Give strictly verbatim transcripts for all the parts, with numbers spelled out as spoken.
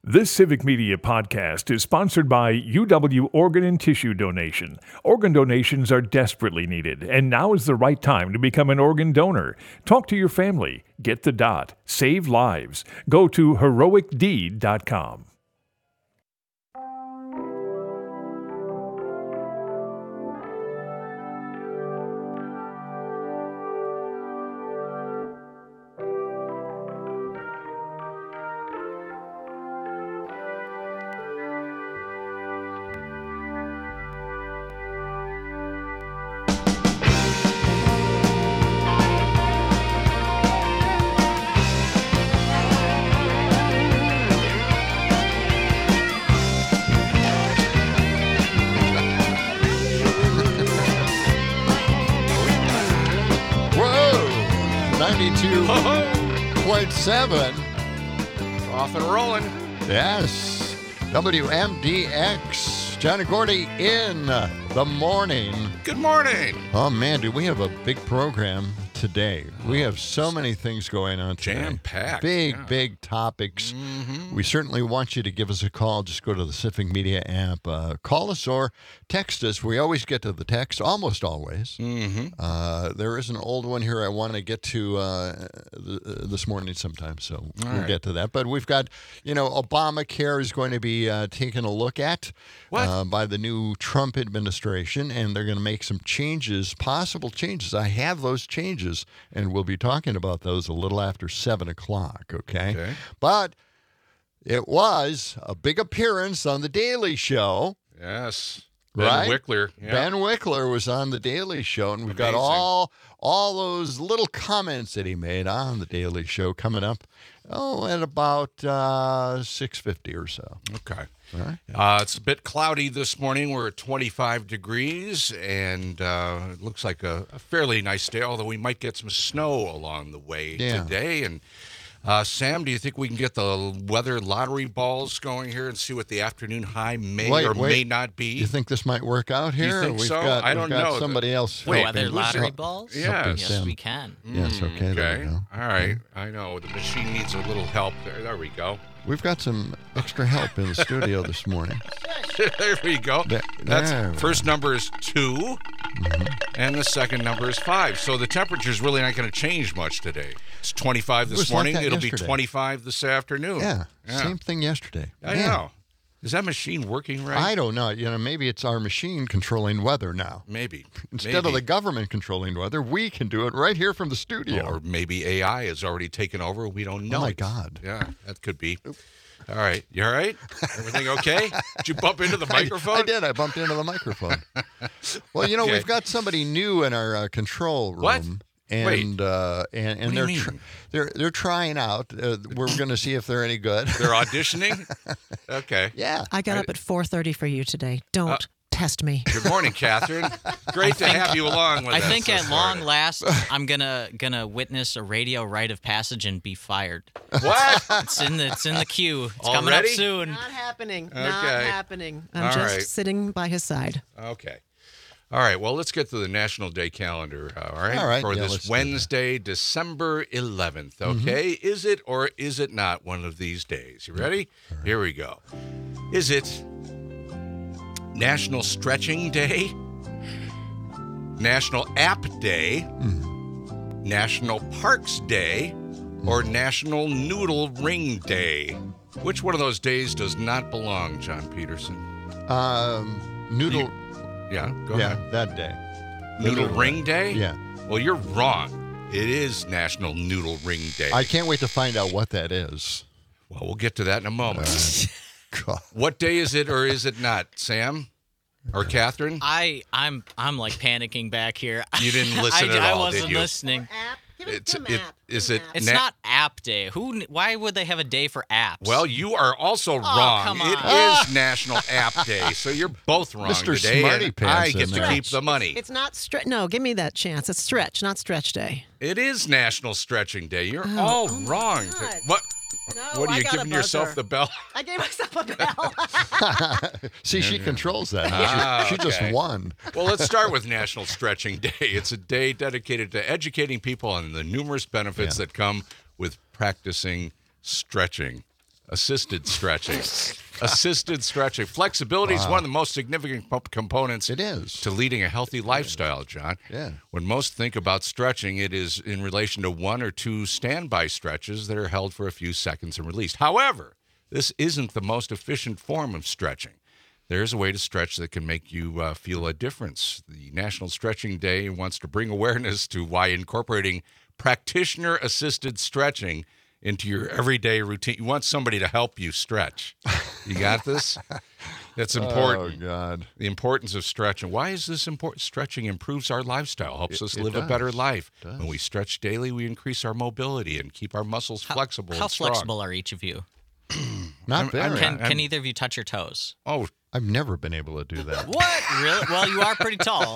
This Civic Media podcast is sponsored by U W Organ and Tissue Donation. Organ donations are desperately needed, and now is the right time to become an organ donor. Talk to your family. Get the dot. Save lives. Go to heroic deed dot com. ninety-two point seven. Off and rolling. Yes. W M D X. John and Gordy in the morning. Good morning. Oh, man, do we have a big program today. We have so many things going on today. Jam-packed. Big, yeah. big topics. Mm-hmm. We certainly want you to give us a call. Just go to the Civic Media app. Uh, call us or text us. We always get to the text, almost always. Mm-hmm. Uh, there is an old one here I want to get to uh, th- this morning sometime, so All we'll right. get to that. But we've got, you know, Obamacare is going to be uh, taken a look at uh, by the new Trump administration, and they're going to make some changes, possible changes. I have those changes, and we'll be talking about those a little after seven o'clock, okay? Okay. But it was a big appearance on The Daily Show. Yes. Ben Right? Wickler. Yeah. Ben Wickler was on The Daily Show, and we've got Amazing. all all those little comments that he made on The Daily Show coming up, oh, at about uh, six fifty or so. Okay. All right? Uh, it's a bit cloudy this morning. We're at twenty-five degrees, and uh, it looks like a, a fairly nice day, although we might get some snow along the way Yeah. today. And uh, Sam, do you think we can get the weather lottery balls going here and see what the afternoon high may Wait, or wait. may not be? You think this might work out You here? think we've so? got, I we've don't got know. somebody else. Wait, helping. Weather lottery Who's- balls? Yes. Yes, Sam. we can. Yes, okay, there we Okay. go. All right. I know. The machine needs a little help there. There we go. We've got some extra help in the studio this morning. There we go. There- That's there we first number is two, and the second number is five. So the temperature's really not going to change much today. It's twenty-five It this was like morning. that It'll yesterday. be twenty-five this afternoon. Yeah, Yeah. same thing yesterday. I Man, know. Is that machine working right? I don't know. You know, maybe it's our machine controlling weather now. Maybe. Instead maybe. of the government controlling weather, we can do it right here from the studio. Or maybe A I has already taken over. We don't know. Oh, my it. God. Yeah, that could be. All right. You all right? Everything okay? Did you bump into the I- microphone? I, did. I bumped into the microphone. Well, you know, Okay. we've got somebody new in our uh, control room. What? And Wait. uh, and, and What do they're you tr- mean? they're they're trying out. Uh, we're going to see if they're any good. They're auditioning? Okay. Yeah. I got I- up at four thirty for you today. Don't test me. Good morning, Catherine. Great to have you along with I us. think this at long morning. last, I'm gonna gonna witness a radio rite of passage and be fired. What? It's in the it's in the queue. It's coming Already? up soon. Not happening. Okay. Not happening. I'm All just right. sitting by his side. Okay. All right. Well, let's get to the National Day calendar. uh, All right. All right, For yeah, let's this do that. Wednesday, December eleventh. Okay. Is it or is it not one of these days? You ready? Here we go. Is it National Stretching Day? National App Day? National Parks Day? Or National Noodle Ring Day? Which one of those days does not belong, John Peterson? Um, noodle. You- Yeah, go yeah, ahead. that day. Noodle Ring Day? Yeah. Well, you're wrong. It is National Noodle Ring Day. I can't wait to find out what that is. well, we'll get to that in a moment. God. What day is it or is it not, Sam? Or Catherine? I I'm I'm like panicking back here. You didn't listen I, at I all, wasn't did you? listening. App? Give It's, it, is it? It's na- not App Day. Who? Why would they have a day for apps? Well, you are also wrong. come It on. is National App Day, so you're both wrong Mister today. Smarty and Pants I in get to there. keep the money. It's not stretch. No, give me that chance. It's stretch, not stretch day. It is National Stretching Day. You're Oh, all oh my wrong. God. What? No, what are I you got a giving yourself buzzer. the bell? I gave myself a bell. See, she controls that. Ah, she she okay. just won. Well, let's start with National Stretching Day. It's a day dedicated to educating people on the numerous benefits Yeah. that come with practicing stretching. Assisted stretching. Assisted stretching. Flexibility is Wow. one of the most significant po- components It is. to leading a healthy lifestyle, John. Yeah. When most think about stretching, it is in relation to one or two standby stretches that are held for a few seconds and released. However, this isn't the most efficient form of stretching. There's a way to stretch that can make you uh, feel a difference. The National Stretching Day wants to bring awareness to why incorporating practitioner-assisted stretching into your everyday routine. You want somebody to help you stretch. You got this? That's important. Oh, God. The importance of stretching. Why is this important? Stretching improves our lifestyle, helps It- us it live a does. better life. It does. When we stretch daily, we increase our mobility and keep our muscles flexible How and strong. flexible are each of you? Not I'm- I'm- very. Can, I'm- can either of you touch your toes? Oh, I've never been able to do that. What? Really? Well, you are pretty tall.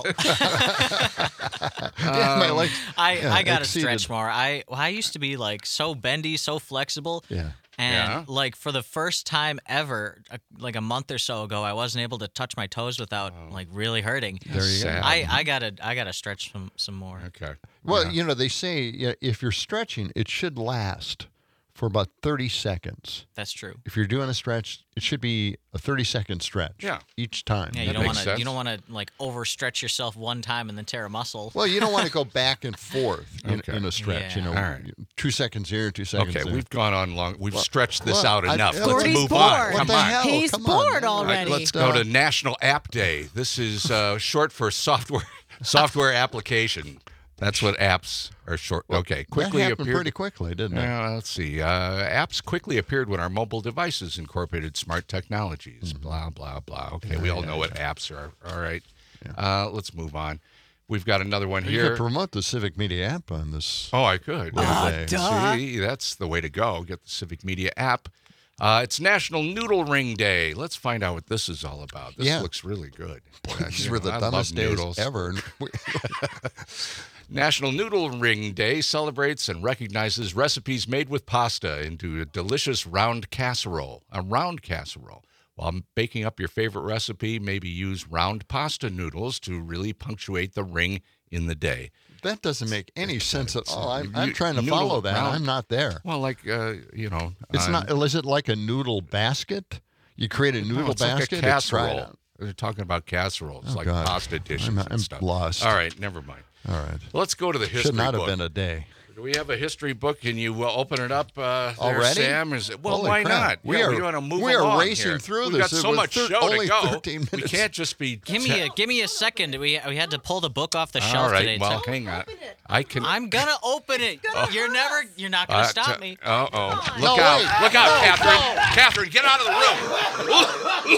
Yeah, my legs, I, yeah, I gotta exceeded. stretch more. I well, I used to be like so bendy, so flexible. Yeah. And Yeah. like for the first time ever, uh, like a month or so ago, I wasn't able to touch my toes without like really hurting. There you go. sad. I, I gotta I gotta stretch some some more. Okay. Well, Yeah. you know, they say yeah, if you're stretching, it should last for about thirty seconds. That's true. If you're doing a stretch, it should be a thirty second stretch Yeah. each time. Yeah, you That don't makes want to sense. you don't want to like overstretch yourself one time and then tear a muscle. Well, you don't want to go back and forth in, Okay. in a stretch. You Yeah. know, All right. two seconds here, two seconds Okay, there. we've gone on long. We've stretched this well, out I- enough. yeah, Let's Gordy's move bored. on. What Come the on. hell? He's Come on, bored man. All right, already. let's go to National App Day. This is uh, short for software software application. That's what apps are short. Okay, quickly that happened appeared. pretty quickly, didn't it? Yeah, let's see. Uh, apps quickly appeared when our mobile devices incorporated smart technologies. Mm-hmm. Blah blah blah. Okay, we all know what apps are. All right, uh, let's move on. We've got another one You here. could promote the Civic Media app on this. Oh, I could. Ah, Yeah. duh. See, that's the way to go. Get the Civic Media app. Uh, it's National Noodle Ring Day. Let's find out what this is all about. This Yeah. looks really good. These You were know, the I love dumbest days noodles. ever. National Noodle Ring Day celebrates and recognizes recipes made with pasta into a delicious round casserole. A round casserole. While baking up your favorite recipe, maybe use round pasta noodles to really punctuate the ring in the day. That doesn't make any sense at all. I'm, I'm You- trying to noodle follow that. round- I'm not there. Well, like, uh, you know. It's I'm- not. Is it like a noodle basket? You create a No, noodle it's like a basket. It's fried casserole. out. They're talking about casseroles, Oh, like God. pasta dishes I'm- and I'm stuff. lost. All right, never mind. All right. Let's go to the history Should not book. have been a day. Do we have a history book? Can you uh, open it up uh, there, Already? Sam? Is it, well, Holy why crap. not? We yeah, are- we want to move we are along racing here. through We've this. got It so was much thir- show only to go. thirteen We minutes. can't just be. Give me a give me a second. We we had to pull the book off the All shelf right. today. Well, so- hang on. I can. I'm gonna open it. You're never. You're not gonna uh, stop t- me. Uh oh. Look No, out! wait. Look out, No, Catherine! Catherine, get out of the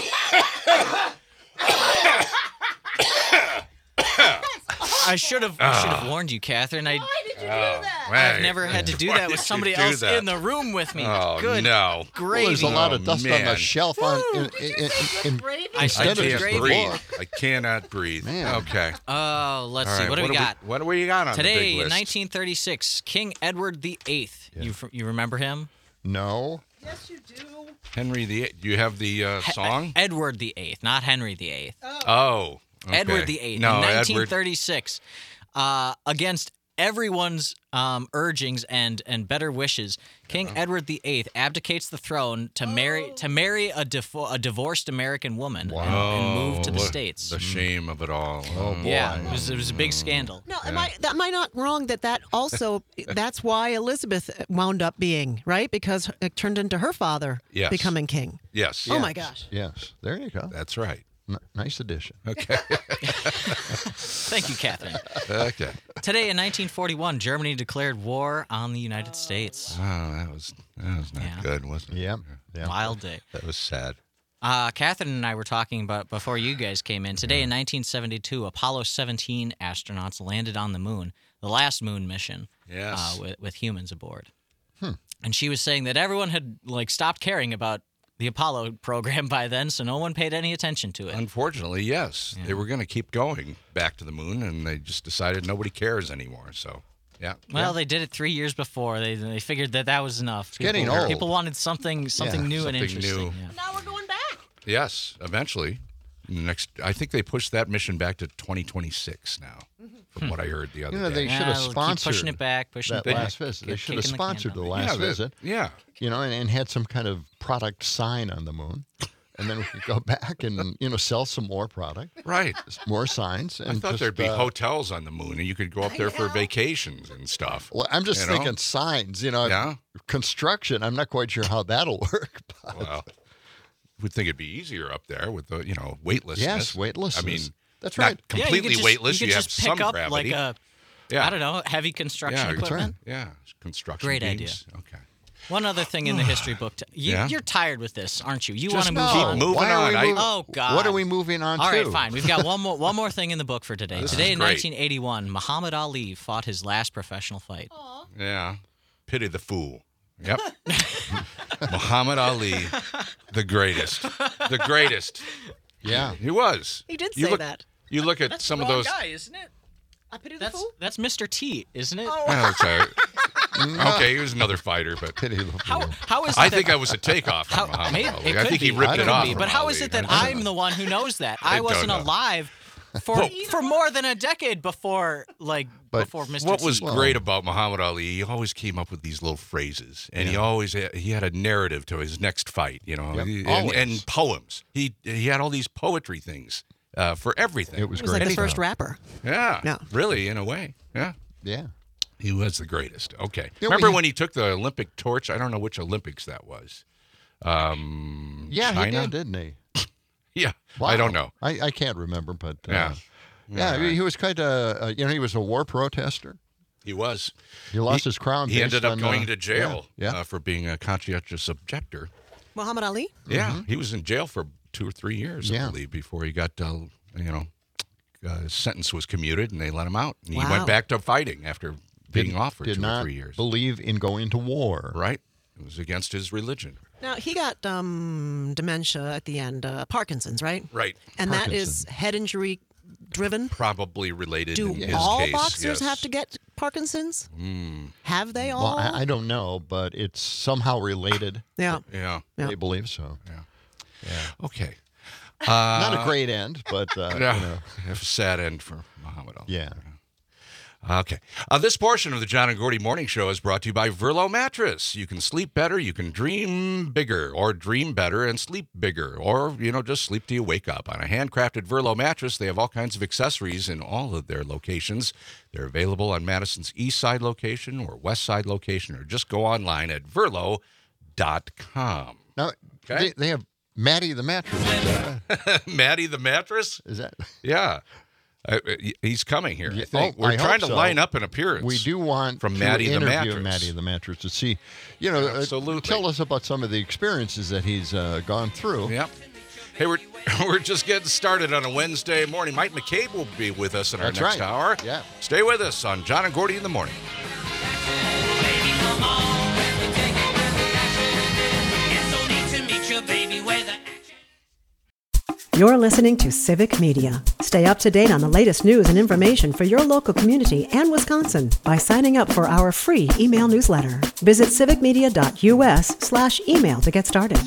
room! I should have Ah. should have warned you, Catherine. I Why did you do that? I've never had to do Why that with did you somebody do else that? in the room with me. Oh Good no! gravy. Well, there's a lot of Oh, dust on the man. shelf on in, in, in, in, Gravy? I I said Instead of can't just gravy. breathe. book. I cannot breathe. Man. Okay. Oh, let's All see. right, What do we do got? what do we got on the Today, big in list? nineteen thirty-six, King Edward the Eighth. You f- you remember him? no. Yes, you do. Henry the Eighth. Do you have the uh, song? Edward the Eighth, not Henry the Eighth. Oh. okay. Edward the Eighth. No, in Edward. nineteen thirty-six, uh, against everyone's um, urgings and and better wishes, King Edward the Eighth abdicates the throne to marry to marry a, defo- a divorced American woman and, and move to the Oh, states. The shame of it all. Oh, boy. Yeah, it was, it was a big scandal. No, am I am I not wrong that that also that's why Elizabeth wound up being right because it turned into her father Yes. becoming king. Yes. Oh my gosh. Yes. There you go. That's right. N- nice addition. Okay. Thank you, Catherine. okay. Today in nineteen forty-one, Germany declared war on the United States. Oh, that was that was not Yeah. good, wasn't it? Yep. Yeah. Wild day. That was sad. Uh, Catherine and I were talking about before you guys came in. Today in nineteen seventy-two, Apollo seventeen astronauts landed on the moon, the last moon mission, Yes. uh, with, with humans aboard. And she was saying that everyone had like stopped caring about the Apollo program by then, so no one paid any attention to it. Unfortunately, yes. They were going to keep going back to the moon, and they just decided nobody cares anymore. So, yeah. Well, they did it three years before. They they figured that that was enough. People, getting old. People wanted something something Yeah, new and something interesting. new. Yeah. Now we're going back. Yes, eventually. Next, I think they pushed that mission back to twenty twenty-six now, from what I heard the other You know, day. they Yeah, should have we'll keep sponsored pushing it back, pushing that it back. last visit. They Keep should have kicking the can sponsored the down. last yeah, that- visit. Yeah. You know, and, and had some kind of product sign on the moon. And then we could go back and, you know, sell some more product, Right. more signs. I And thought just, there'd be uh, hotels on the moon, and you could go up there for vacations and stuff. Well, I'm just you know? thinking signs, you know, Yeah. construction. I'm not quite sure how that'll work. But Well, would think it'd be easier up there with the, you know, weightlessness. yes, weightlessness. I mean, that's not right. Yeah, you completely could just, weightless. You, You, could have just some pick up gravity. like a, yeah. I don't know, heavy construction Yeah, that's equipment. Yeah, construction Great beams. Okay. One other thing in the history book. To, you, Yeah? You're tired with this, aren't you? You want Just to move no. on? Keep moving Why are on. we I- mov- Oh, God. What are we moving on All to? right, fine. We've got one more one more thing in the book for today. This today is in great. nineteen eighty-one, Muhammad Ali fought his last professional fight. Yeah. Pity the fool. Yep. Muhammad Ali, the greatest. The greatest. Yeah. He was. He did You say look, that. You look at some of those. isn't it? I pity the That's fool. that's Mister T, isn't it? Oh, that's all right. Okay, he was another fighter, but Pity the How fool. how is it I that- think I was a takeoff how, from Muhammad maybe, Ali. it I could think be. he ripped I it don't off. know. from But how Ali. is it that I don't I'm know. the one who knows that? I I wasn't don't know. alive for for more than a decade before like But before Mister What T. was Well- great about Muhammad Ali, he always came up with these little phrases, and he always had, he had a narrative to his next fight, you know, Yep, He- and, always. and poems. He he had all these poetry things uh, for everything. It was He was great. like the first stuff. rapper. yeah, Yeah. really, in a way, yeah. Yeah. He was the greatest. Okay, Yeah, remember we- when he took the Olympic torch? I don't know which Olympics that was. Um, Yeah, China? he did, didn't he? Yeah, Wow. I don't know. I, I can't remember, but uh, Yeah. yeah, All right. he was kind of uh, you know he was a war protester. He was. He lost He- his crown. He based ended up on, going uh, to jail Yeah, yeah. Uh, for being a conscientious objector. Muhammad Ali? Yeah, he was in jail for two or three years, I Yeah. believe, before he got, uh, you know, uh, his sentence was commuted and they let him out. And he Wow. went back to fighting after being Did- off for did two not or three years. believe in going to war. Right? It was against his religion. Now, he got um, dementia at the end, uh, Parkinson's, right? Right. And that is Parkinson's. head injury driven. Probably related Do in his all case. boxers yes. Hmm. have to get Parkinson's? Have they all? Well, I, I don't know, but it's somehow related. yeah. Yeah. Yeah. They believe so. Okay. Not a great end, but uh, Yeah. you know, A sad end for Muhammad Ali. yeah. Okay. Uh, this portion of the John and Gordy Morning Show is brought to you by Verlo Mattress. You can sleep better, you can dream bigger, or dream better and sleep bigger, or, you know, just sleep till you wake up. On a handcrafted Verlo mattress, they have all kinds of accessories in all of their locations. They're available on Madison's East Side location or West Side location, or just go online at verlo dot com. Now Okay. they, they have Maddie the mattress. Is that, Maddie the mattress? is that Yeah. Uh, he's coming here. I Yeah, think. oh, We're I hope trying to so. line up an appearance. we do want From to Maddie the interview mattress. Maddie the mattress to see, you know, uh, Absolutely. tell us about some of the experiences that he's uh, gone through. Yep. Hey, we're we're just getting started on a Wednesday morning. Mike McCabe will be with us in our That's next right. hour. Yeah. Stay with us on John and Gordy in the morning. You're listening to Civic Media. Stay up to date on the latest news and information for your local community and Wisconsin by signing up for our free email newsletter. Visit civicmedia.us slash email to get started.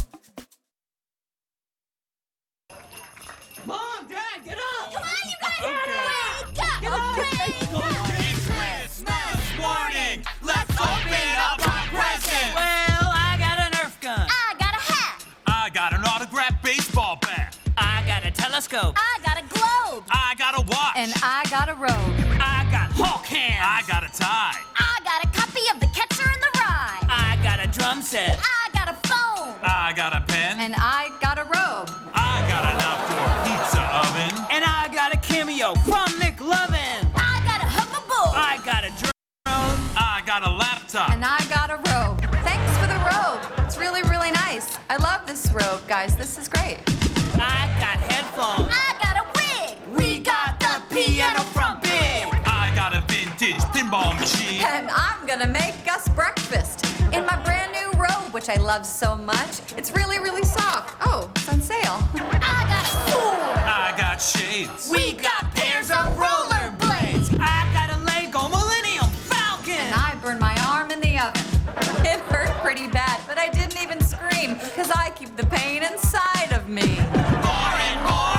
Mom, Dad, get up! Come on, you guys! Wake up! Get up! Christmas morning! Let's open up our presents! Well, I got a Nerf gun. I got a hat! I got an autographed baseball bat. I got a telescope. I got a globe! I got a watch. And I got a robe. I got Hulk hands. I got a tie. I got a copy of The Catcher in the Rye. I got a drum set. I got a phone. I got a pen. And I got a robe. I got an outdoor pizza oven. And I got a cameo from McLovin. I got a hoverboard. I got a drone. I got a laptop. And I got a robe. Thanks for the robe. It's really, really nice. I love this robe, guys. This is great. I got headphones. I got a wig. We got the piano from Big. I got a vintage pinball machine. And I'm gonna make us breakfast in my brand new robe, which I love so much. It's really, really soft. Oh, it's on sale. I got a sword. I got shades. We got pairs of rollerblades. I got a Lego Millennium Falcon. And I burned my arm in the oven. It hurt pretty bad, but I didn't even scream because I keep the pain inside of me. More and more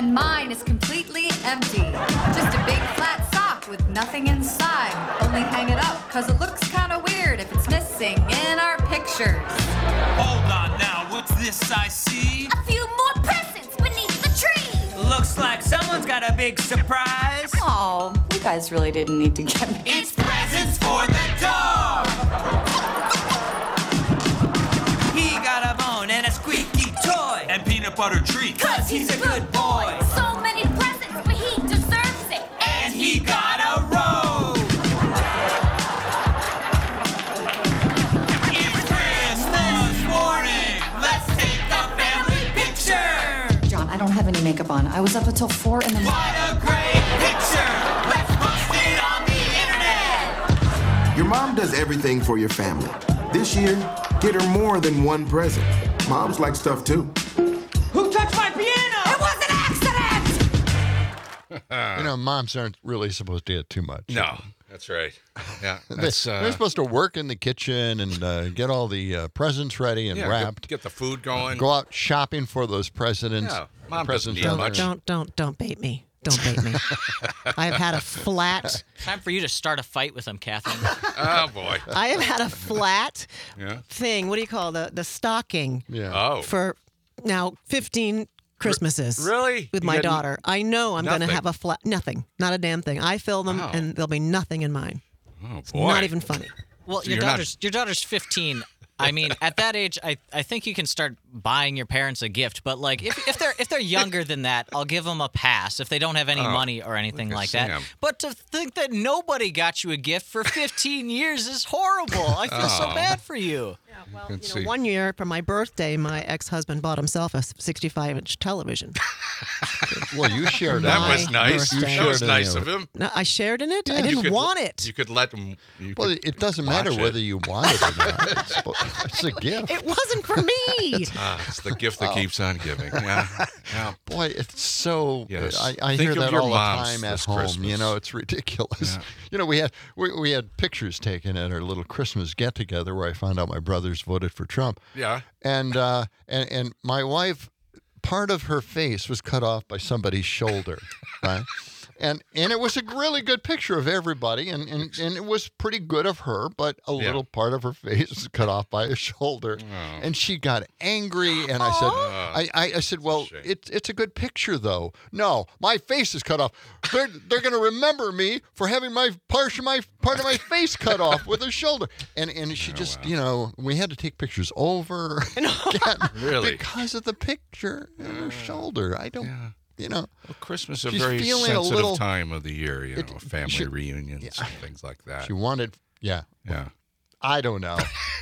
and mine is completely empty. Just a big flat sock with nothing inside. Only hang it up because it looks kind of weird if it's missing in our pictures. Hold on now, what's this I see? A few more presents beneath the tree. Looks like someone's got a big surprise. Oh, you guys really didn't need to get me. It's presents for the dog. He got a bone and a squeaky toy. And peanut butter treat. Cause he's a good boy. So many presents, but he deserves it. And he got a rose. It's Christmas morning. Let's take a family picture. John, I don't have any makeup on. I was up until four in the morning. What a great picture. Let's post it on the internet. Your mom does everything for your family. This year, get her more than one present. Moms like stuff too. Who touched my piano? It was an accident! You know, moms aren't really supposed to get too much. No, that's right. Yeah, They, that's, uh, they're supposed to work in the kitchen and uh, get all the uh, presents ready and yeah, wrapped. Get, get the food going. Go out shopping for those presidents. Yeah, mom doesn't presents need out much. there. Don't don't don't bait me. Don't bait me. I have had a flat. Time for you to start a fight with him, Catherine. Oh boy. I have had a flat Yeah. thing. What do you call the the stocking Yeah. Oh. for now fifteen Christmases. Really? With You my got n- daughter. I know I'm going to nothing? have a flat. Nothing. Not a damn thing. I fill them, Oh. and there'll be nothing in mine. Oh It's boy. not even funny. Well, So your you're not- daughter's your daughter's fifteen. I mean, at that age, I, I think you can start buying your parents a gift. But like, if, if they're if they're younger than that, I'll give them a pass if they don't have any Oh, money or anything look at like that. Sam. But to think that nobody got you a gift for fifteen years is horrible. I feel so Oh. bad for you. Well, Let's you know, see. one year for my birthday, my ex-husband bought himself a sixty-five inch television. Well, you shared That My was nice. birthday. That was shared nice any of of him. No, I shared in it. I You didn't could- want it. You could let him. You Well, could it doesn't watch matter it. whether you want it or not. It's, spo- it's a gift. It wasn't for me. Ah, it's the gift that keeps on giving. Yeah. Yeah. Boy, it's so. Yes. I, I Think hear of that your all the moms time at this home. Christmas. You know, it's ridiculous. Yeah. You know, we had we, we had pictures taken at our little Christmas get together where I found out my brothers voted for Trump. Yeah. And uh, and and my wife, part of her face was cut off by somebody's shoulder, right? And and it was a really good picture of everybody, and, and, and it was pretty good of her, but a Yeah. little part of her face was cut off by a shoulder, Oh. and she got angry. And I said, I, I, I said, well, Shame. it's it's a good picture though. No, my face is cut off. They're they're going to remember me for having my part of my part of my face cut off with a shoulder. And and she just, you know, we had to take pictures over again Really? because of the picture and her shoulder. I don't. Yeah. You know, Well, Christmas is a She's very feeling a sensitive little- time of the year, you know, It- family she- reunions yeah. and things like that. she wanted, yeah, Yeah. I don't know.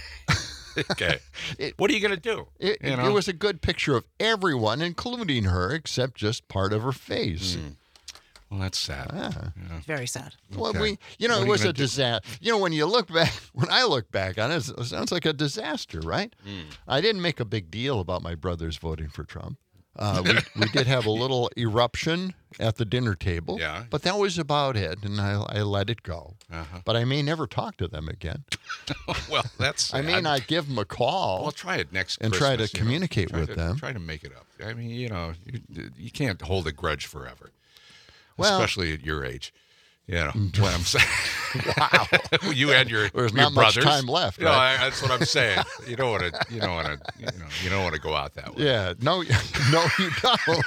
Okay. It- what are you going to do? It, You it know? was a good picture of everyone, including her, except just part of her face. Well, that's sad. Ah. Yeah. Very sad. Well, Okay. we, you know, What are it you was gonna a do? disaster. You know, when you look back, when I look back on it, it sounds like a disaster, right? I didn't make a big deal about my brothers voting for Trump. Uh, we, we did have a little eruption at the dinner table, Yeah. but that was about it, and I, I let it go. Uh-huh. But I may never talk to them again. Well, that's I may sad. not give them a call. Well, try it next and try to Christmas, you know. communicate Try with to- them. Try to make it up. I mean, you know, you, you can't hold a grudge forever, Well- especially at your age. You know what I'm saying? Wow, you and your There's your not much brothers. time left, You know, right? I, that's what I'm saying. You don't want to. You don't want to. You know, you don't want to go out that way. Yeah, no, no, you don't.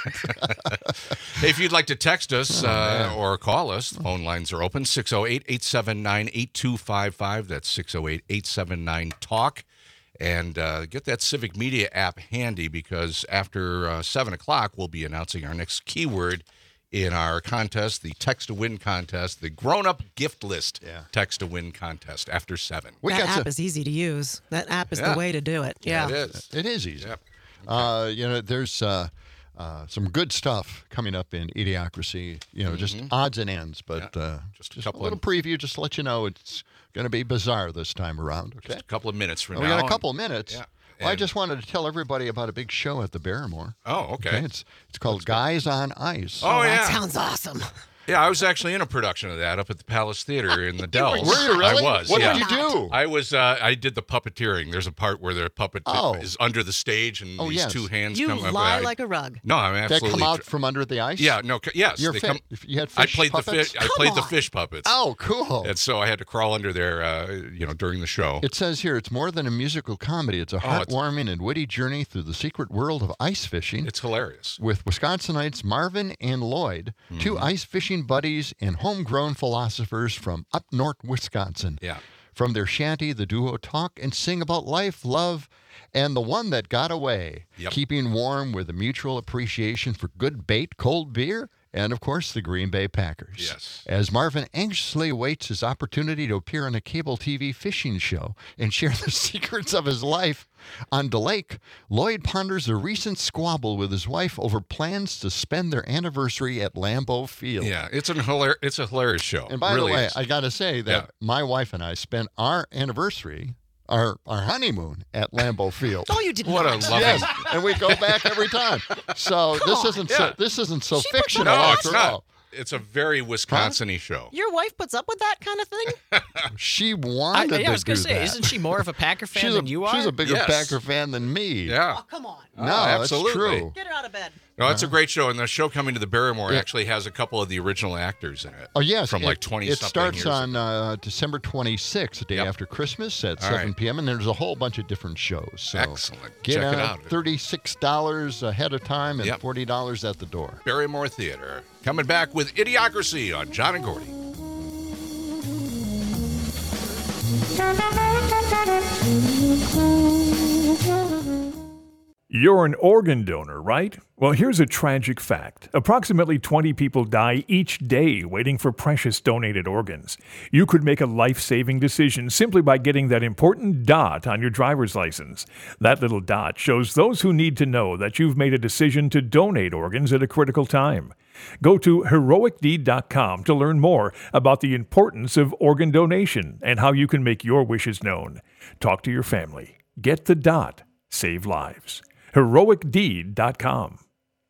Hey, if you'd like to text us Oh, uh, or call us, the phone lines are open six oh eight, eight seven nine, eight two five five. That's six oh eight, eight seven nine, talk. And uh, get that Civic Media app handy because after uh, seven o'clock, we'll be announcing our next keyword in our contest, the Text to Win contest, the Grown Up Gift List Yeah. Text to Win contest after seven. We that got app some- is easy to use. That app is Yeah. the way to do it. Yeah. It is. It is easy. Yep. Uh, you know, there's uh, uh, some good stuff coming up in Idiocracy. You know, just odds and ends, but Yeah. uh, Just just, a a, couple little of- preview, just to let you know it's going to be bizarre this time around. Okay, Just a couple of minutes from Well, we now. got a couple minutes. Yeah. Well, I And- just wanted to tell everybody about a big show at the Barrymore. Oh, okay. It's it's called Guys on Ice. Oh, That yeah. sounds awesome. Yeah, I was actually in a production of that up at the Palace Theater in the Dells. Were you really? I was. What yeah. did you do? I was. Uh, I did the puppeteering. There's a part where the puppet Oh. is under the stage, and Oh, these yes. two hands You come up. lie I- like a rug. No, I'm That absolutely. come out tr- from under the ice? Yeah, no, c- yes. You're they fi- come. you had I fish played puppets? the fish. I Come played the on. fish puppets. Oh, cool. And so I had to crawl under there, uh, you know, during the show. It says here it's more than a musical comedy. It's a Oh, it's- heartwarming and witty journey through the secret world of ice fishing. It's hilarious. With Wisconsinites Marvin and Lloyd, two Mm-hmm. ice fishing buddies and homegrown philosophers from up north Wisconsin. Yeah. From their shanty, the duo talk and sing about life, love, and the one that got away. Yep. Keeping warm with a mutual appreciation for good bait, cold beer, and of course the Green Bay Packers. Yes. As Marvin anxiously awaits his opportunity to appear on a cable T V fishing show and share the secrets of his life on the lake, Lloyd ponders a recent squabble with his wife over plans to spend their anniversary at Lambeau Field. Yeah, it's an hilar- It's a hilarious show. And by really the way, is. I got to say that Yeah. my wife and I spent our anniversary, our our honeymoon at Lambeau Field. Oh, you did What a not. lovely. Yes, and we go back every time. So this on. isn't Yeah. so this isn't so She puts fictional no, after it's not. all. It's a very Wisconsin-y show. Your wife puts up with that kind of thing? She I, wanted yeah, I was to gonna do say, that. isn't she more of a Packer fan she's than a, you are? She's a bigger Yes. Packer fan than me. Yeah. Oh, come on. No, Oh, that's absolutely. true. Get her out of bed. No, it's a great show, and the show coming to the Barrymore Yeah. actually has a couple of the original actors in it. Oh yes, from it- like twenty. It something starts years on ago. uh, December twenty-sixth, the day Yep. after Christmas at All seven right. p.m. and there's a whole bunch of different shows. So Excellent. Get Check on it out. Thirty-six dollars ahead of time and Yep. forty dollars at the door. Barrymore Theater coming back with Idiocracy on John and Gordy. You're an organ donor, right? Well, here's a tragic fact. Approximately twenty people die each day waiting for precious donated organs. You could make a life-saving decision simply by getting that important dot on your driver's license. That little dot shows those who need to know that you've made a decision to donate organs at a critical time. Go to heroic deed dot com to learn more about the importance of organ donation and how you can make your wishes known. Talk to your family. Get the dot. Save lives. heroic deed dot com.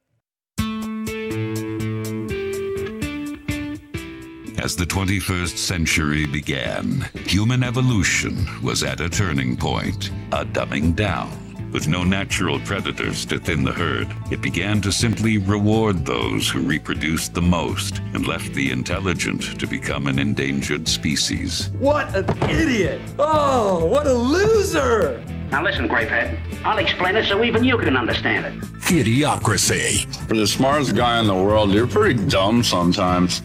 As the twenty-first century began, human evolution was at a turning point, a dumbing down. With no natural predators to thin the herd, it began to simply reward those who reproduced the most and left the intelligent to become an endangered species. What an idiot! Oh, what a loser! Now listen, Grapehead. I'll explain it so even you can understand it. Idiocracy. For the smartest guy in the world, you're pretty dumb sometimes.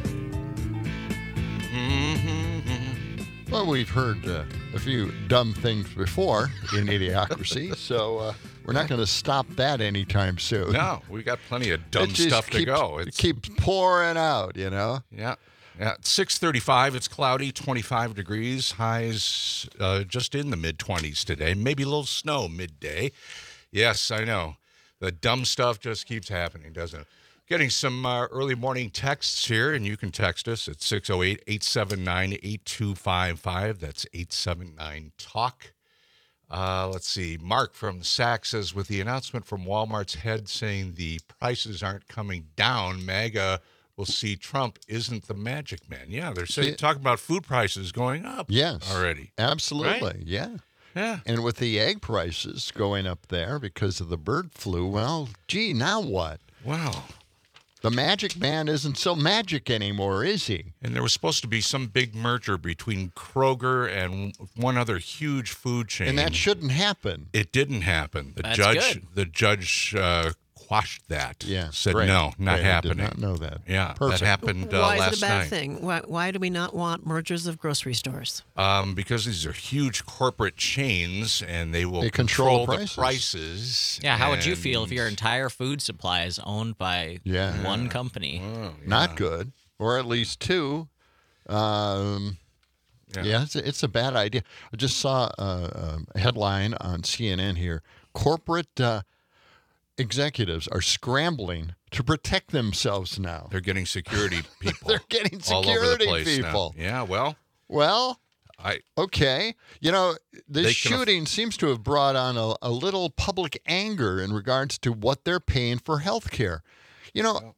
Well, we've heard uh, a few dumb things before in Idiocracy, so uh, we're not going to stop that anytime soon. No, we got plenty of dumb It just stuff to keeps- go. It It's, keeps pouring out, you know? yeah. Yeah, six thirty-five. It's cloudy, twenty-five degrees. Highs uh, just in the mid twenties today. Maybe a little snow midday. Yes, I know. The dumb stuff just keeps happening, doesn't it? Getting some uh, early morning texts here, and you can text us at six oh eight, eight seven nine, eight two five five. That's eight seven nine talk. Uh, let's see. Mark from Sac says, with the announcement from Walmart's head saying the prices aren't coming down, MAGA will see Trump isn't the magic man. Yeah, they're saying, See- talking about food prices going up Yes. already. Absolutely, Right? yeah. Yeah. And with the egg prices going up there because of the bird flu, well, gee, now what? Wow. The magic man isn't so magic anymore, is he? And there was supposed to be some big merger between Kroger and one other huge food chain. And that shouldn't happen. It didn't happen. The That's judge, good. the judge uh, quashed that. Yeah, said great. no, not Great. I happening. did not know that. Yeah, Perfect. that happened uh, Why last is it a bad night. thing? Why, why do we not want mergers of grocery stores? Um, because these are huge corporate chains, and they will They control the the prices. prices. Yeah, how would you feel if and- your entire food supply is owned by Yeah. one company? Oh, yeah. Not good, or at least two. Um, Yeah. yeah, it's, a, it's a bad idea. I just saw a, a headline on C N N here. Corporate uh, executives are scrambling to protect themselves now. They're getting security people. They're getting all over the security place now. people. Yeah, well, Well, I okay. You know, They this can aff- shooting seems to have brought on a, a little public anger in regards to what they're paying for health care. You know,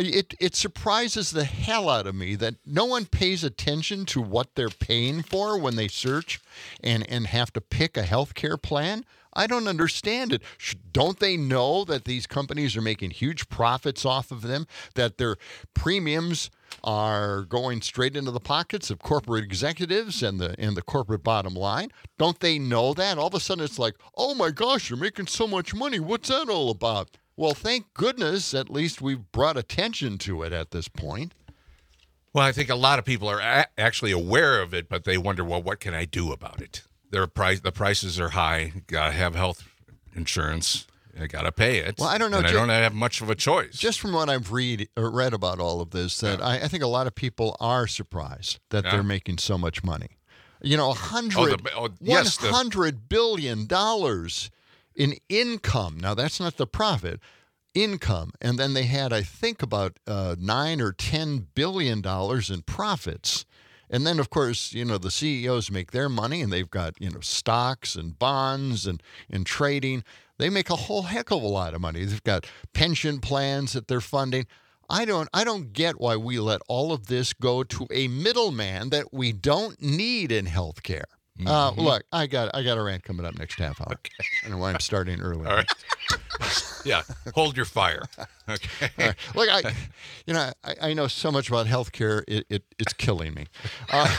it it surprises the hell out of me that no one pays attention to what they're paying for when they search and, and have to pick a health care plan. I don't understand it. Sh- Don't they know that these companies are making huge profits off of them, that their premiums are going straight into the pockets of corporate executives and the and the corporate bottom line? Don't they know that? All of a sudden it's like, oh my gosh, you're making so much money. What's that all about? Well, thank goodness at least we've brought attention to it at this point. Well, I think a lot of people are a- actually aware of it, but they wonder, well, what can I do about it? Their price, the prices are high. Got to have health insurance. I got to pay it. Well, I don't know. And I ju- don't have much of a choice. Just from what I've read or read about all of this, that Yeah. I, I think a lot of people are surprised that Yeah. they're making so much money. You know, a Oh, hundred, the- oh, one yes, the- hundred billion dollars in income. Now that's not the profit. Income, and then they had, I think, about uh, nine or ten billion dollars in profits. And then, of course, you know, the C E Os make their money, and they've got, you know, stocks and bonds and, and trading. They make a whole heck of a lot of money. They've got pension plans that they're funding. I don't I don't get why we let all of this go to a middleman that we don't need in healthcare. Mm-hmm. Uh, look, I got I got a rant coming up next half hour. Okay. I don't know why I'm starting early. All right. Yeah, hold your fire. Okay. All right. Look, I, you know, I, I know so much about healthcare. It, it it's killing me. Uh,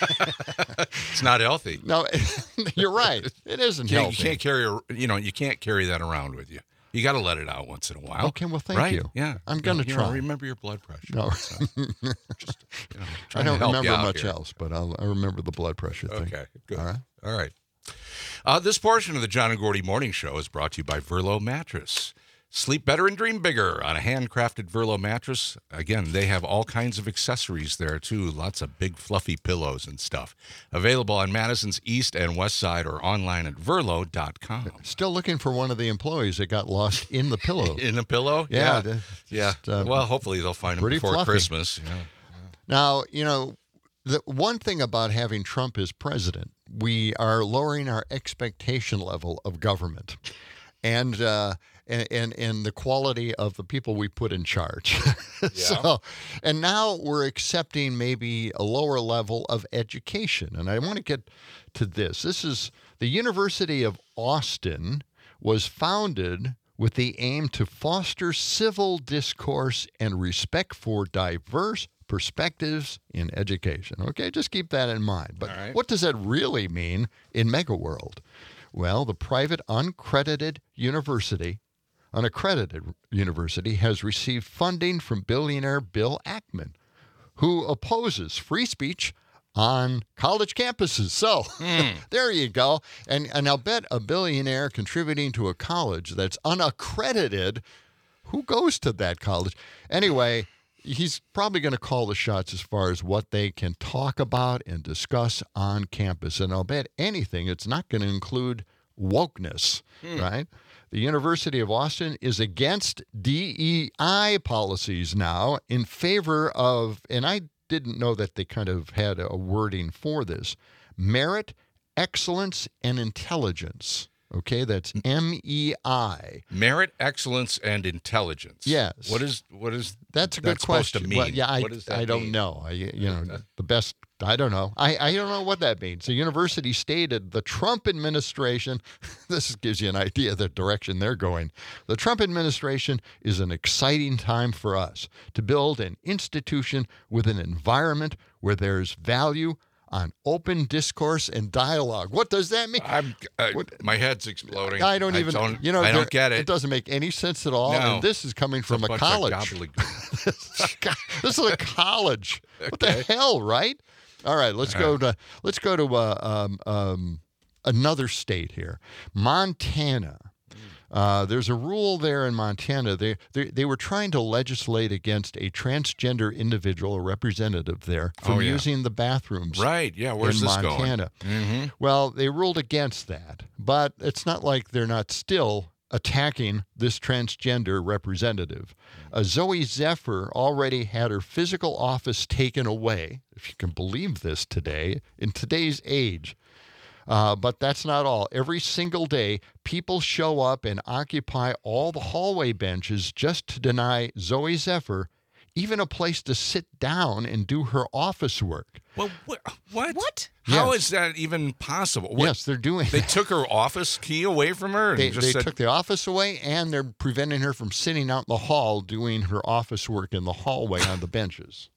It's not healthy. no, you're right. It isn't You can't, healthy. you can't carry, a- you know, you can't carry that around with you. You got to let it out once in a while. Okay, well, thank right? you. Yeah, I'm gonna You know, try. remember your blood pressure. No. So, just, you know, I trying to don't help you remember out much here. else, but I'll, I remember the blood pressure thing. Okay, good. All right. All right. Uh, this portion of the John and Gordy Morning Show is brought to you by Verlo Mattress. Sleep better and dream bigger on a handcrafted Verlo mattress. Again, they have all kinds of accessories there, too. Lots of big, fluffy pillows and stuff. Available on Madison's East and West Side or online at verlo dot com. Still looking for one of the employees that got lost in the pillow. In a pillow? Yeah, Yeah. the- Yeah. just, uh, well, hopefully they'll find them pretty before fluffy. Christmas. Yeah. Now, you know, the one thing about having Trump as president, we are lowering our expectation level of government. And uh, and, and and the quality of the people we put in charge. so, and now we're accepting maybe a lower level of education. And I want to get to this. This is the University of Austin was founded with the aim to foster civil discourse and respect for diverse perspectives in education. Okay, just keep that in mind. But All right. what does that really mean in Mega World? Well, the private uncredited university, unaccredited university has received funding from billionaire Bill Ackman, who opposes free speech on college campuses. So there you go. And and I'll bet a billionaire contributing to a college that's unaccredited, who goes to that college? Anyway, he's probably going to call the shots as far as what they can talk about and discuss on campus. And I'll bet anything, it's not going to include wokeness, right? The University of Austin is against D E I policies now in favor of, and I didn't know that they kind of had a wording for this, merit, excellence, and intelligence. Okay, that's M E I. Merit, excellence, and intelligence. Yes. What is what is That's a that good supposed question. to mean? Well, yeah, I, what does that I don't mean? know. I, you know, the best, I don't know. I, I don't know what that means. The university stated the Trump administration, this gives you an idea of the direction they're going. The Trump administration is an exciting time for us to build an institution with an environment where there's value on open discourse and dialogue. What does that mean? I'm, uh, What- my head's exploding. I don't even, don't, you know, I there- don't get it. It doesn't make any sense at all. No. And this is coming It's from a, bunch of college. gobbledygook. This is a college. What the Okay. hell, right? All right, let's All go right. to let's go to uh, um, um, another state here, Montana. Uh, there's a rule there in Montana. They, they they were trying to legislate against a transgender individual, a representative there, from Oh, yeah. using the bathrooms. Right, yeah, where's in this going? Montana. Mhm. Well, they ruled against that, but it's not like they're not still attacking this transgender representative. Uh, Zoe Zephyr already had her physical office taken away, if you can believe this today, in today's age. Uh, but that's not all. Every single day, people show up and occupy all the hallway benches just to deny Zoe Zephyr even a place to sit down and do her office work. Well, wh- what? What? How Yes. is that even possible? What, Yes, they're doing They that. took her office key away from her and They, just they said, took the office away, and they're preventing her from sitting out in the hall doing her office work in the hallway on the benches.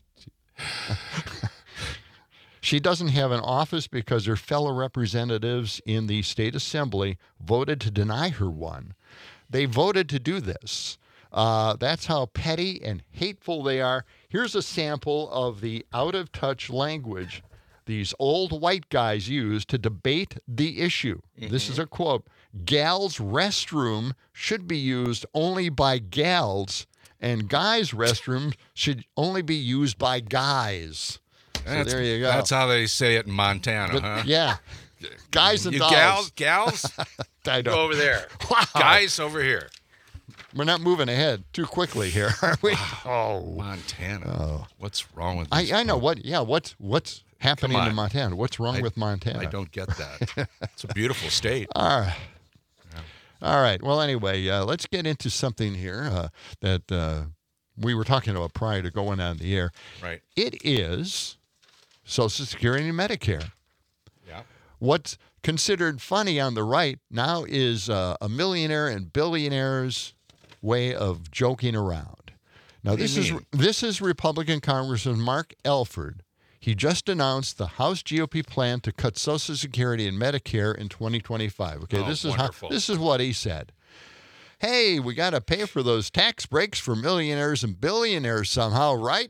She doesn't have an office because her fellow representatives in the state assembly voted to deny her one. They voted to do this. Uh, that's how petty and hateful they are. Here's a sample of the out-of-touch language these old white guys use to debate the issue. Mm-hmm. This is a quote. Gals' restroom should be used only by gals, and guys' restrooms should only be used by guys. That's, so there you go. That's how they say it in Montana, But, huh? Yeah. Guys and you dolls. Gals, gals, I don't. go over there. Wow. Guys over here. We're not moving ahead too quickly here, are we? Oh, Montana. Oh. What's wrong with I, this? I know what. Yeah, what's what's happening on. in Montana? What's wrong I- with Montana? I don't get that. It's a beautiful state. All right. All right. Well, anyway, uh, let's get into something here uh, that uh, we were talking about prior to going on the air. Right. It is Social Security and Medicare. Yeah. What's considered funny on the right now is uh, a millionaire and billionaires' way of joking around. Now, What do this you is mean? this is Republican Congressman Mark Elford. He just announced the House G O P plan to cut Social Security and Medicare in twenty twenty-five. Okay, Oh, this is how, wonderful. this is what he said. Hey, we got to pay for those tax breaks for millionaires and billionaires somehow, right?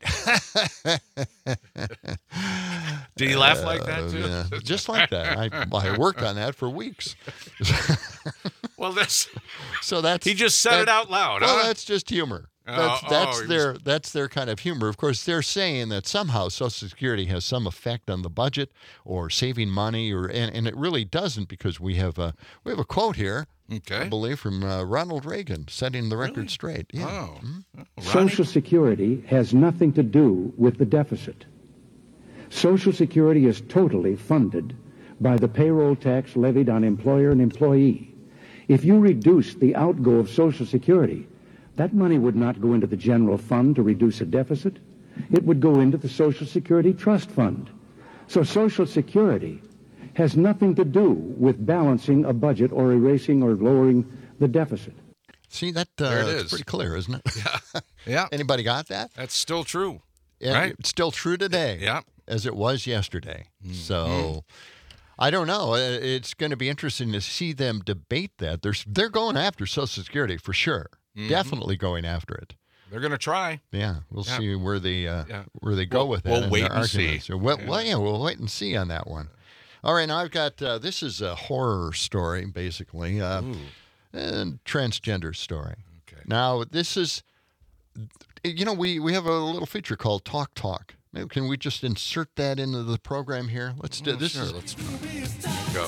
Did he laugh like that, too? Uh, yeah, just like that. I, well, I worked on that for weeks. Well, that's So that's he just said that- it out loud. Well, huh? that's just humor. Oh, That's oh, that's he their that's their kind of humor. Of course, they're saying that somehow Social Security has some effect on the budget or saving money, or and, and it really doesn't, because we have a we have a quote here, Okay. I believe, from uh, Ronald Reagan, setting the record straight. Yeah. Oh. Mhm. Social Security has nothing to do with the deficit. Social Security is totally funded by the payroll tax levied on employer and employee. If you reduce the outgo of Social Security, that money would not go into the general fund to reduce a deficit. It would go into the Social Security Trust Fund. So Social Security has nothing to do with balancing a budget or erasing or lowering the deficit. See, that uh, There it that's is. pretty clear, isn't it? Yeah. Yeah. Anybody got that? That's still true. Yeah, Right. It's still true today. Yeah. As it was yesterday. So I don't know. Uh, It's going to be interesting to see them debate that. They're they're going after Social Security for sure. Mhm. Definitely going after it. They're going to try. Yeah, we'll Yeah. see where they uh, Yeah. where they go We'll- with that. we'll in wait their and see. arguments. So, well, Yeah. well, yeah, we'll wait and see on that one. All right, now I've got uh, this is a horror story, basically, uh, and transgender story. Okay. Now this is, you know, we we have a little feature called Talk Talk. Maybe can we just insert that into the program here? Let's do Oh, this. sure, Is, let's go.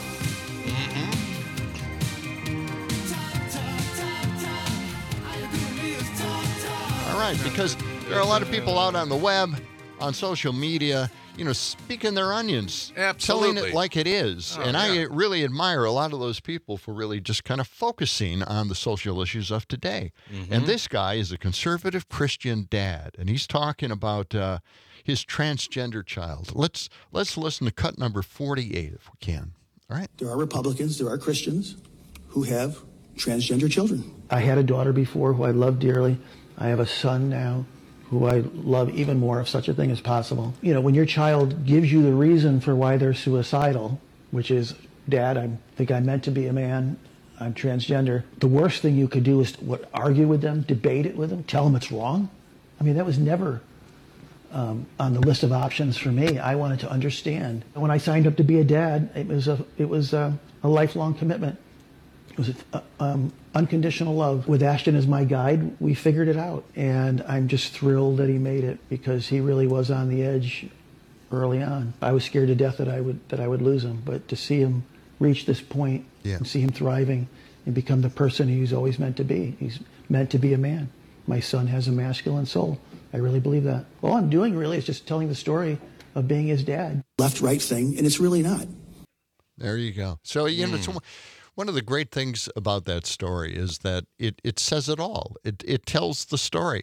all right, because there are a lot of people out on the web, on social media, you know, speaking their onions, telling Absolutely. it like it is. Oh, and I yeah. really admire a lot of those people for really just kind of focusing on the social issues of today. Mm-hmm. And this guy is a conservative Christian dad, and he's talking about uh, his transgender child. Let's let's listen to cut number forty-eight if we can. All right. There are Republicans, there are Christians who have transgender children. I had a daughter before who I love dearly. I have a son now who I love even more, if such a thing is possible. You know, when your child gives you the reason for why they're suicidal, which is, Dad, I think I'm meant to be a man, I'm transgender, the worst thing you could do is what, argue with them, debate it with them, tell them it's wrong. I mean, that was never um, on the list of options for me. I wanted to understand. When I signed up to be a dad, it was a, it was a, a lifelong commitment. It was a, um, unconditional love. With Ashton as my guide, we figured it out. And I'm just thrilled that he made it, because he really was on the edge early on. I was scared to death that I would that I would lose him. But to see him reach this point Yeah. and see him thriving and become the person he's always meant to be. He's meant to be a man. My son has a masculine soul. I really believe that. All I'm doing really is just telling the story of being his dad. Left, right thing, and it's really not. There you go. So, you know, it's one- one of the great things about that story is that it, it says it all. It it tells the story.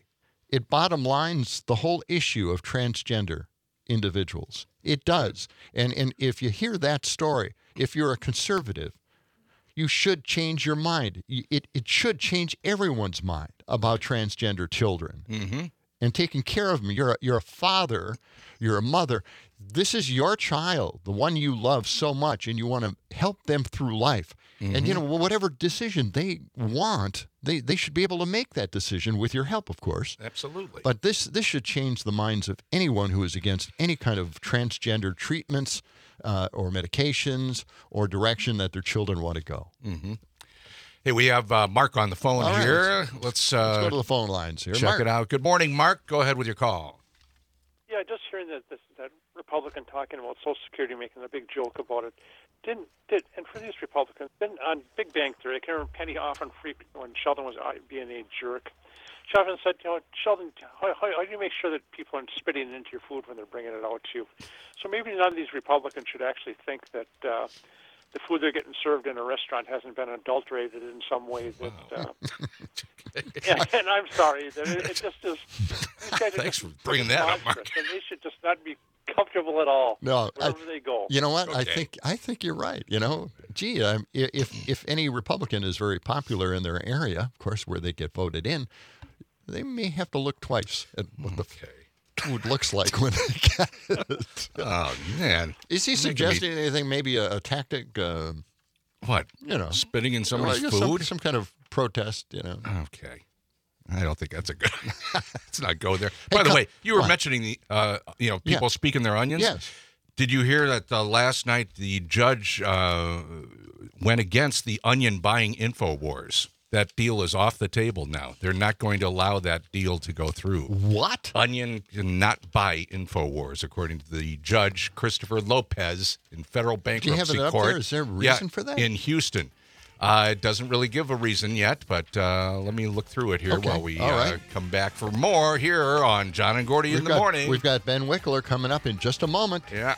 it bottom lines the whole issue of transgender individuals. It does. And and if you hear that story, if you're a conservative, you should change your mind. It it should change everyone's mind about transgender children Mm-hmm. and taking care of them. You're a, you're a father, you're a mother. This is your child, the one you love so much, and you want to help them through life. And, you know, whatever decision they want, they, they should be able to make that decision with your help, of course. Absolutely. But this this should change the minds of anyone who is against any kind of transgender treatments uh, or medications or direction that their children want to go. Mm-hmm. Hey, we have uh, Mark on the phone All right, here. let's- Let's, uh, let's go to the phone lines here. Check Mark. it out. Good morning, Mark. Go ahead with your call. Yeah, just hearing that this, that Republican talking about Social Security, making a big joke about it. Didn't did and for these Republicans, then on Big Bang Theory, I can remember Penny offering free when Sheldon was uh, being a jerk. Sheldon said, "You know, Sheldon, how, how, how do you make sure that people aren't spitting into your food when they're bringing it out to you?" So maybe none of these Republicans should actually think that uh, the food they're getting served in a restaurant hasn't been adulterated in some way. That, wow. uh, yeah, and I'm sorry, that it, it just is. These guys are Thanks just for bringing that up, Mark. monstrous, and they should just not be comfortable at all. No, wherever I, they go. You know what? I Okay. think I think you're right. You know, gee, um, i- if if any Republican is very popular in their area, of course, where they get voted in, they may have to look twice at what the food looks like when they get it. Oh man, Is he Making me- suggesting anything? Maybe a, a tactic? Uh, What? You know, Spitting in somebody's well, some- food? Some, kind of protest. You know. Okay. I don't think that's a good. Let's not go there. Hey, By the come- way, you were what? mentioning the, uh, you know, people Yeah. speaking their onions. Yes. Did you hear that uh, last night the judge uh, went against the onion buying InfoWars? That deal is off the table now. They're not going to allow that deal to go through. What? Onion cannot buy InfoWars, according to the judge, Christopher Lopez, in federal Do you bankruptcy have it up court. there? Is there a Yeah, reason for that? in Houston. Uh, it doesn't really give a reason yet, but uh, let me look through it here Okay. while we All right. uh, come back for more here on John and Gordy in We've the got, morning. We've got Ben Wickler coming up in just a moment. Yeah.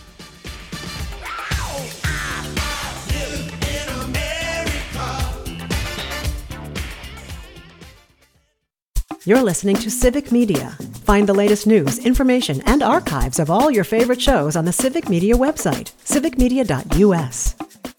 You're listening to Civic Media. Find the latest news, information, and archives of all your favorite shows on the Civic Media website, civic media dot u s.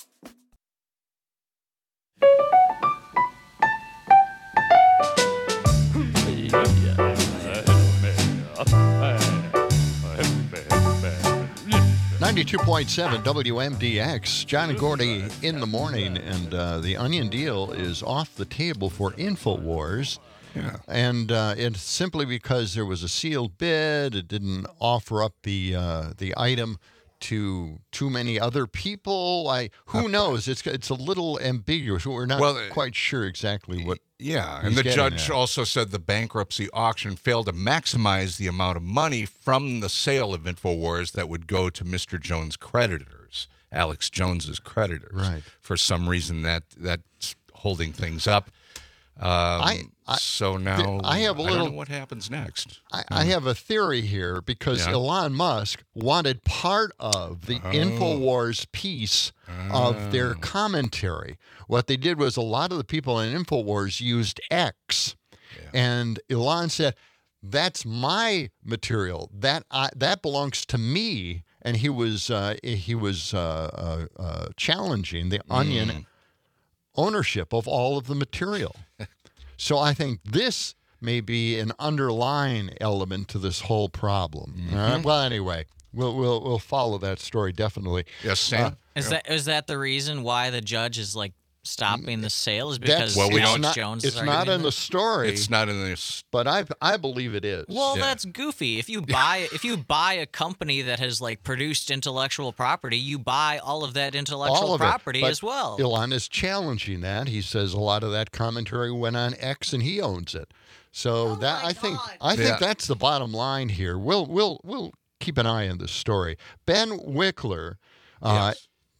ninety-two point seven W M D X, John and Gordy in the morning, and uh, the onion deal is off the table for InfoWars. Yeah. And uh, it's simply because there was a sealed bid. It didn't offer up the uh, the item to too many other people. I who knows? It's it's a little ambiguous. We're not Well, uh, quite sure exactly what. Yeah, he's and the getting judge at. also said the bankruptcy auction failed to maximize the amount of money from the sale of InfoWars that would go to Mister Jones' creditors, Alex Jones's creditors. Right. For some reason, that that's holding things up. Um, I- I- so now I have a I don't little- know what happens next. I, I have a theory here because Yeah. Elon Musk wanted part of the Oh. InfoWars piece of their commentary. What they did was a lot of the people in InfoWars used X, and Elon said, "That's my material. That I, that belongs to me." And he was uh, he was uh, uh, uh, challenging the Onion Mm. ownership of all of the material. So I think this may be an underlying element to this whole problem. All right? Mhm. Well, anyway, we'll we'll we'll follow that story definitely. Yes, Sam. Is that is that the reason why the judge is like stopping the sale? Is because That's, well, we Alex don't, not, Jones it's is not arguing in the that? story. It's not in this, but I I believe it is. Well, that's goofy. If you buy if you buy a company that has like produced intellectual property, you buy all of that intellectual all of it. property But as well. Elon is challenging that. He says a lot of that commentary went on X, and he owns it. So that I think I think Yeah. that's the bottom line here. We'll we'll we'll keep an eye on this story. Ben Wickler. Uh,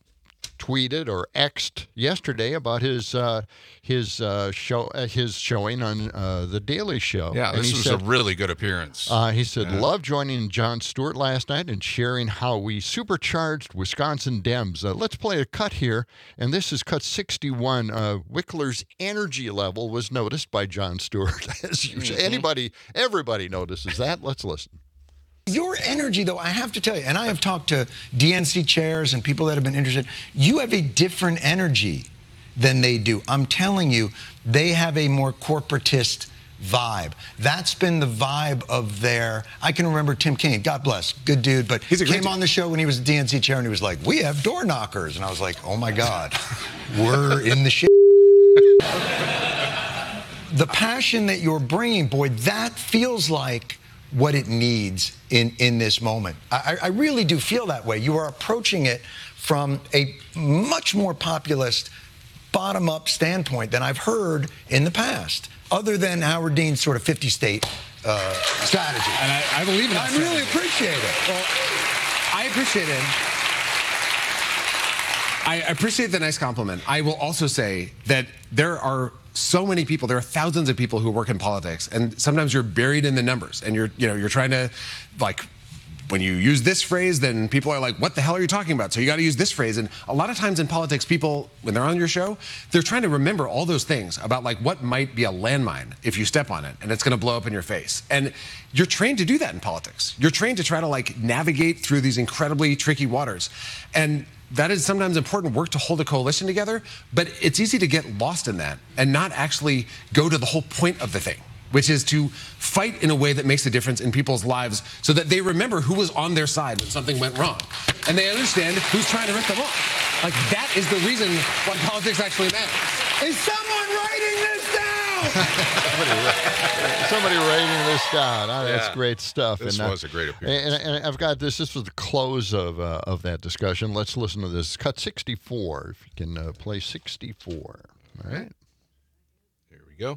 tweeted or X'd yesterday about his uh, his uh, show uh, his showing on uh, the Daily Show. Yeah, And this he was said, a really good appearance. Uh, he said, Yeah. "Love joining Jon Stewart last night and sharing how we supercharged Wisconsin Dems." Uh, let's play a cut here, and this is cut sixty-one. Uh, Wickler's energy level was noticed by Jon Stewart. As you say, Mhm. anybody, everybody notices that. Let's listen. Your energy, though, I have to tell you, and I have talked to D N C chairs and people that have been interested, you have a different energy than they do. I'm telling you, they have a more corporatist vibe. That's been the vibe of their, I can remember Tim Kaine, God bless, good dude, but he came on the show when he was a D N C chair and he was like, we have door knockers. And I was like, oh my God, we're in the shit. The passion that you're bringing, boy, that feels like what it needs in, in this moment. I, I really do feel that way. You are approaching it from a much more populist, bottom-up standpoint than I've heard in the past, other than Howard Dean's sort of fifty-state uh, strategy. And I, I believe in that I really strategy. appreciate it. Well, I appreciate it. I appreciate the nice compliment. I will also say that there are so many people, there are thousands of people who work in politics, and sometimes you're buried in the numbers, and you're, you know, you're trying to, like, when you use this phrase, then people are like, what the hell are you talking about? So you got to use this phrase. And a lot of times in politics, people, when they're on your show, they're trying to remember all those things about like what might be a landmine if you step on it and it's going to blow up in your face. And you're trained to do that in politics. You're trained to try to like navigate through these incredibly tricky waters. And that is sometimes important work to hold a coalition together, but it's easy to get lost in that and not actually go to the whole point of the thing, which is to fight in a way that makes a difference in people's lives so that they remember who was on their side when something went wrong. And they understand who's trying to rip them off. Like, that is the reason why politics actually matters. Is someone writing this down? somebody, somebody writing this down. Oh, that's Yeah. great stuff. This and, uh, was a great appearance. And, and I've got this. This was the close of uh, of that discussion. Let's listen to this. Cut sixty-four. If you can uh, play sixty-four. All right. Here we go.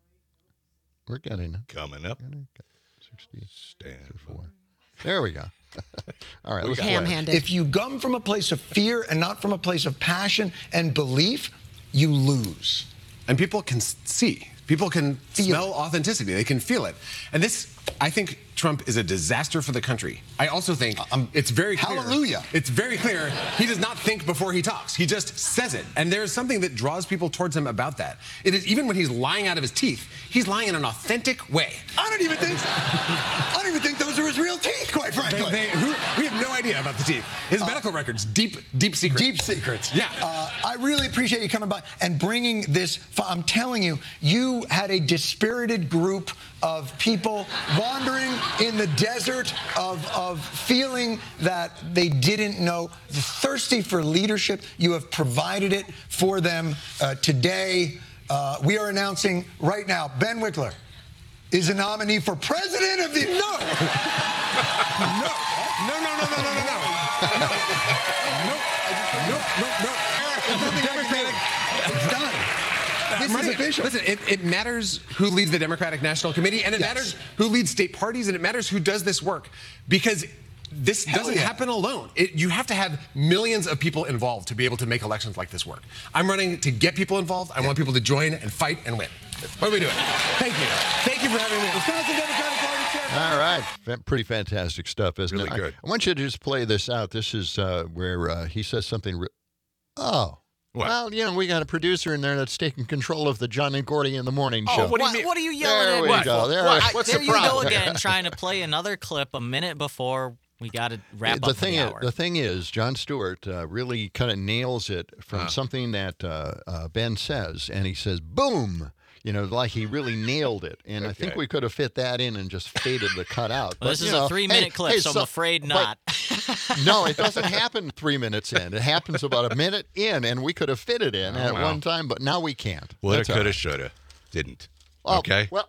We're getting it. Coming up. sixty, Stand four. There we go. All right. Let's play. If you come from a place of fear and not from a place of passion and belief, you lose. And people can see. People can smell authenticity. They can feel it. And this, I think Trump is a disaster for the country. I also think um, it's very clear. Hallelujah. It's very clear he does not think before he talks. He just says it. And there's something that draws people towards him about that. It is even when he's lying out of his teeth, he's lying in an authentic way. I don't even think I don't even think those are his real teeth, quite frankly. They, they, who, we have no idea about the teeth. His Uh, medical records, deep, deep secret. Deep secrets. Yeah. Uh, I really appreciate you coming by and bringing this. I'm telling you, you had a dispirited group of people wandering in the desert of, of feeling that they didn't know, thirsty for leadership. You have provided it for them uh, today. Uh, we are announcing right now, Ben Wickler is a nominee for president of the... No! No! No, no, no, no, no, no, no. No. Nope. Nope, nope, nope. Democratic. It's done. This is official. Listen, it, it matters who leads the Democratic National Committee, and it Yes. matters who leads state parties, and it matters who does this work. Because this Hell doesn't yeah. happen alone. It, you have to have millions of people involved to be able to make elections like this work. I'm running to get people involved. I want people to join and fight and win. What are we doing? Thank you. Thank you for having me. Wisconsin Democratic Party chair. All right. Fa- Pretty fantastic stuff, isn't Really it? I- good. I, want you to just play this out. This is uh, where uh, he says something. Re- oh. What? Well, you know, we got a producer in there that's taking control of the John and Gordy in the morning show. Oh, what do you What, mean? what are you yelling There at we me go. for? There- What? What's there the you go problem? again, trying to play another clip a minute before we got to wrap the up thing the is, hour. the thing is, Jon Stewart uh, really kind of nails it from Huh. something that uh, uh, Ben says, and he says, "Boom." You know, like he really nailed it. And I think Okay. we could have fit that in and just faded the cut out. Well, this But, is you a know, three-minute hey, clip, hey, so I'm so- afraid but- not. No, it doesn't happen three minutes in. It happens about a minute in, and we could have fit it in Oh, at wow. one time, but now we can't. Woulda, That's all coulda, right. shoulda. Didn't. Oh, Okay? Well,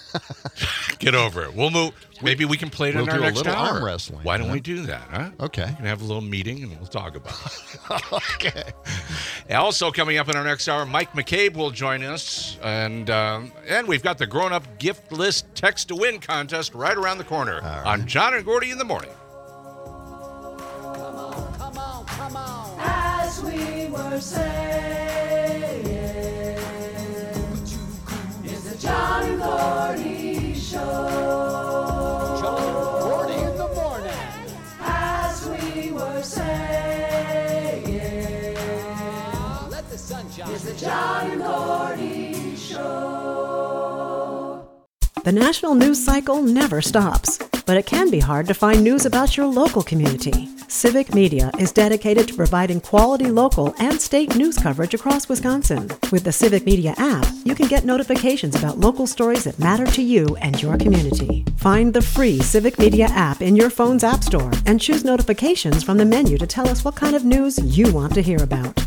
Get over it. We'll move. Maybe we can play it We'll in our do a next little hour. arm wrestling, Why don't huh? we do that, huh? Okay. We can have a little meeting and we'll talk about it. okay. Also coming up in our next hour, Mike McCabe will join us, and um, and we've got the grown-up gift list text to win contest right around the corner on John and Gordy in the morning. As we were saying is the John and Gordy Show. John and Gordy in the morning. As we were saying, let the sunshine. Is the John and Gordy Show. The national news cycle never stops, but it can be hard to find news about your local community. Civic Media is dedicated to providing quality local and state news coverage across Wisconsin. With the Civic Media app, you can get notifications about local stories that matter to you and your community. Find the free Civic Media app in your phone's app store and choose notifications from the menu to tell us what kind of news you want to hear about.